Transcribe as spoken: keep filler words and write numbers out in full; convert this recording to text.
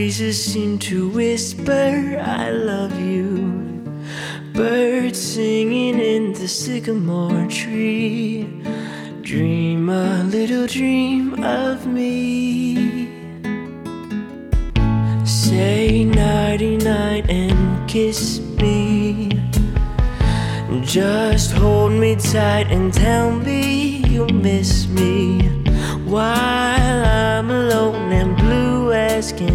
breezes seem to whisper, I love you. Birds singing in the sycamore tree. Dream a little dream of me. Say nighty-night and kiss me. Just hold me tight and tell me you'll miss me while I